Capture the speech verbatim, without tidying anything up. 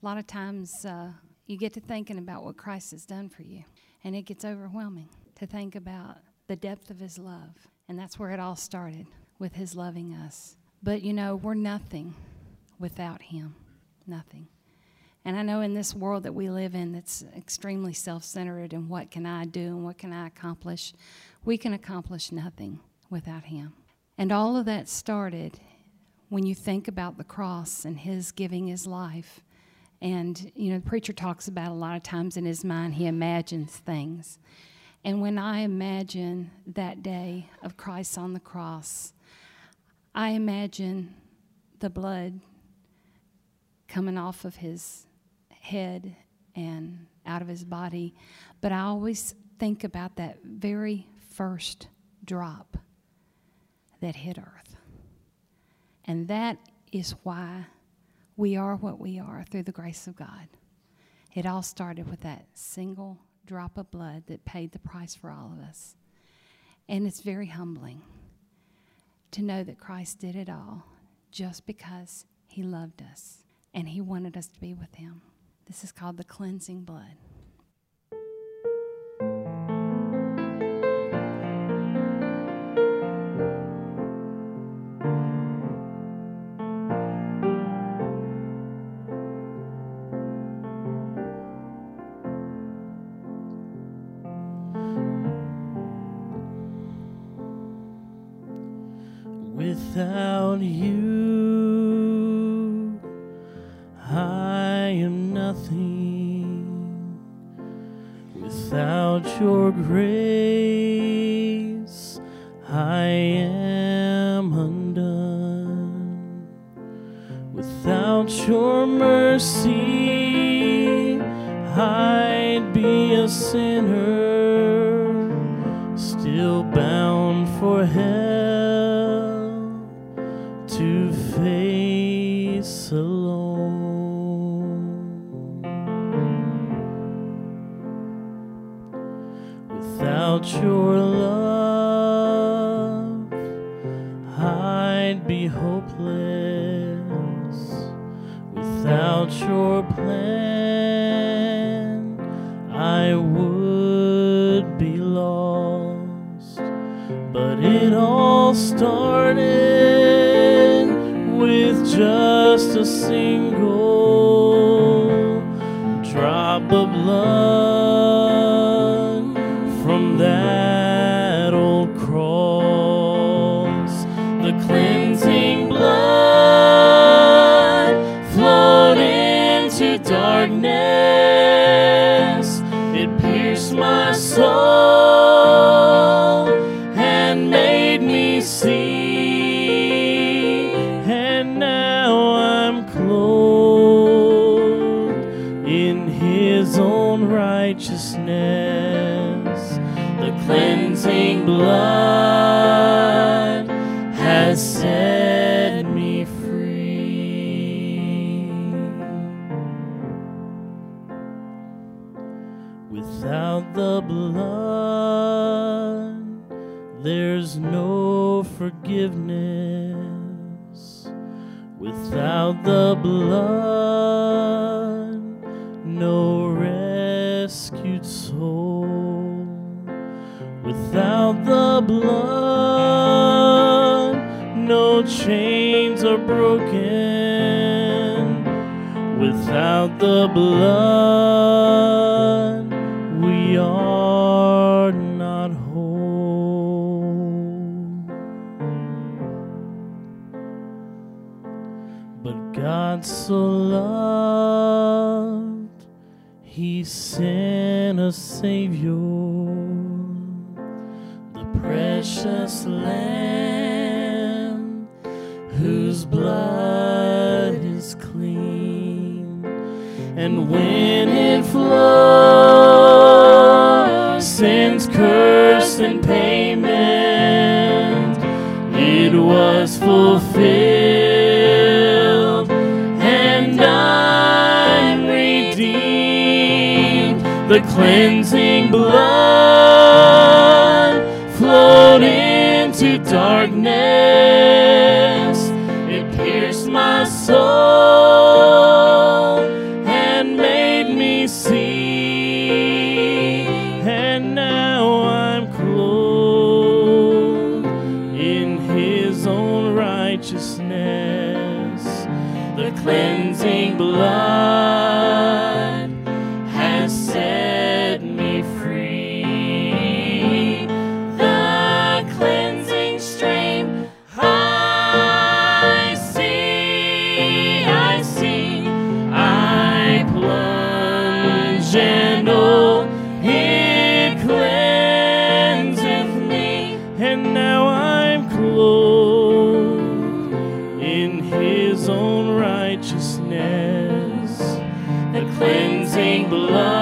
A lot of times uh, you get to thinking about what Christ has done for you, and it gets overwhelming to think about the depth of his love. And that's where it all started, with his loving us. But, you know, we're nothing without him, nothing. And I know in this world that we live in that's extremely self-centered and what can I do and what can I accomplish, we can accomplish nothing without him. And all of that started when you think about the cross and his giving his life. And, you know, the preacher talks about a lot of times in his mind he imagines things. And when I imagine that day of Christ on the cross, I imagine the blood coming off of his head and out of his body. But I always think about that very first drop that hit earth. And that is why we are what we are through the grace of God. It all started with that single drop of blood that paid the price for all of us. And it's very humbling to know that Christ did it all just because he loved us and he wanted us to be with him. This is called the cleansing blood. Without you, I am nothing. Without your grace, I am undone. Without your mercy, I'd be a sinner, still bound for hell to face alone. Without your love, I'd be hopeless. Without your plan, I would be lost. But it all started with just a single drop of blood from that old cross. The cleansing blood flowed into darkness. It pierced my soul and made me see. His own righteousness, the cleansing blood has set me free. Without the blood, there's no forgiveness. Without the blood, no rescued soul. Without the blood, no chains are broken. Without the blood, we are not whole. But God so loved, he sent a Savior, the precious Lamb, whose blood is clean. And when it flows, sin's curse and payment, it was fulfilled, and I'm redeemed. The cleansing blood flowed into darkness. It pierced my soul cleansing blood